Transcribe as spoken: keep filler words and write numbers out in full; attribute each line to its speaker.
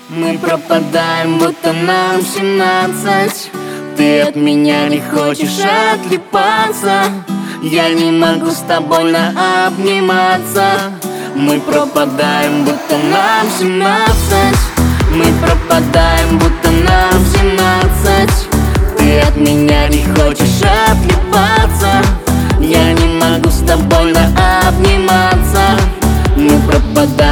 Speaker 1: Мы пропадаем, будто нам семнадцать. Ты от меня не хочешь отлипаться. Я не могу с тобой наобниматься. Мы пропадаем, будто нам семнадцать. Мы пропадаем, будто нам семнадцать. Ты от меня не хочешь отлипаться. Я не могу с тобой наобниматься. Мы пропадаем.